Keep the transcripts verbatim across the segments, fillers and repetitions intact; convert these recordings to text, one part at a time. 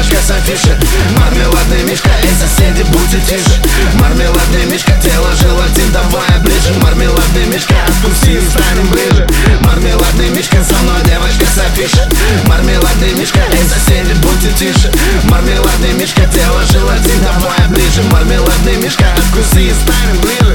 девочка с афиши. Мармеладный мишка, эй, соседи, будьте тише. Мармеладный мишка, тело, желатин, давай ближе. Мармеладный мишка, отпусти и станем ближе. Мармеладный мишка, со мной девочка с афиши. Мармеладный мишка, эй, соседи, будьте тише. Мармеладный мишка, тело, желатин, давай ближе. Мармеладный мишка, откуси и станем ближе.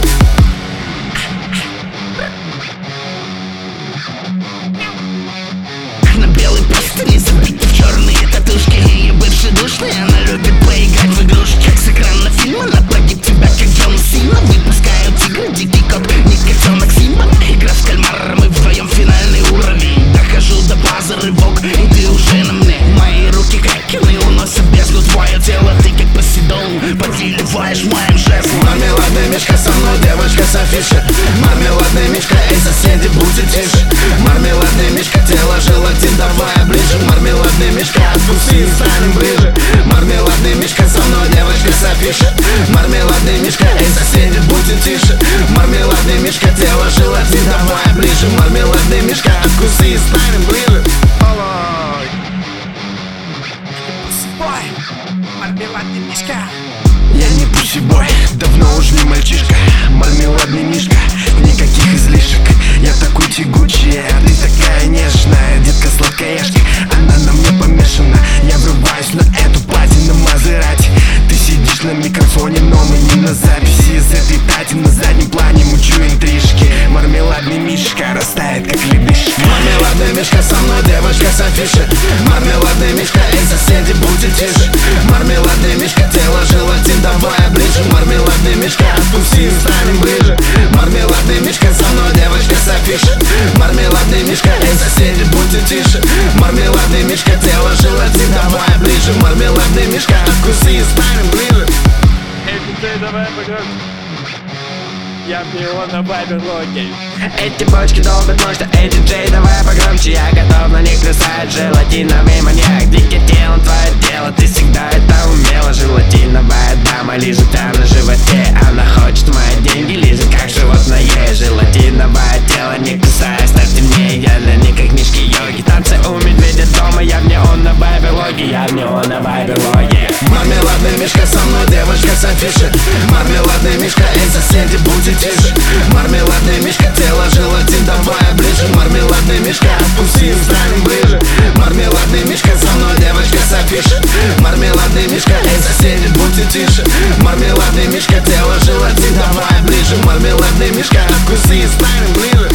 На белой простыне забиты в черные татушки. Ее бывший душный, она любит поиграть в игрушки. С экрана фильма нападет тебя, как Джон Сина. Выпускают тигры, дикий кот, не котенок Симба. Игра в кальмара, мы вдвоем финальный уровень. Дохожу до базы, рывок, и ты уже на мне. Мои руки кракены уносят бездну. Твое тело, ты как Посейдон, подливаешь моим жестом. Мармеладный мишка, со мной девочка с афиши. Мармеладный мишка, эй, соседи, будьте тише. Мармеладный мишка, тело, желатин, давай ближе. Мармеладный мишка, отпусти и станем ближе. Мармеладный мишка, со мной девочка с афиши. Мармеладный мишка, эй, соседи, будьте тише. Мармеладный мишка, тело, желатин, давай ближе. Мармеладный мишка, откуси и станем ближе. Мармеладный мишка. Я не пусибой, давно уж не мальчишка. Мармеладный мишка, никаких излишек. Я такой тягучий, а ты такая нежная. Детка сладкоежка, она на мне помешана. Я врываюсь на эту платину Мазерати. Ты сидишь на микрофоне, но мы не на записи. Из этой тати на заднем плане мучу интрижки. Мармеладный мишка растает, как лепешка. Мармеладный мишка, со мной девочка с афиши. Мармеладный мишка, эй, соседи, будьте тише. Мармеладный мишка, тело, желатин, давай ближе. Мармеладный мишка, отпусти и станем ближе. Мармеладный мишка, со мной девочка с афиши. Мармеладный мишка, эй, соседи, будьте тише. Мармеладный мишка, тело, желатин, давай ближе. Мармеладный мишка, откуси и станем ближе. Эй, диджей, давай погромче. Я в него на вайбер логи. Эти бочки долбят мощно, эй, диджей, давай погромче. Я готов на них красавец, желатиновый маньяк. Дикий телом, твое дело, ты всегда это умела. Желатиновая дама лежит там на животе. Она хочет мои деньги, лежит как животное. Желатиновое тело, не кусаясь, ставьте мне. Я для них как мишки йоги. Танцы у медведя дома, я в неоновой берлоге. Я в неоновой берлоге. Мармеладный мишка, со мной девочка с афиши. Мармеладный мишка, эй, соседи, будьте тише. Мармеладный мишка, тело, желатин, давай ближе. Мармеладный мишка, отпусти и станем ближе. Мармеладный мишка, со мной девочка с афиши. Мармеладный мишка, эй, соседи, будьте тише. Мармеладный мишка, тело, желатин, давай ближе. Мармеладный мишка, откуси и станем ближе.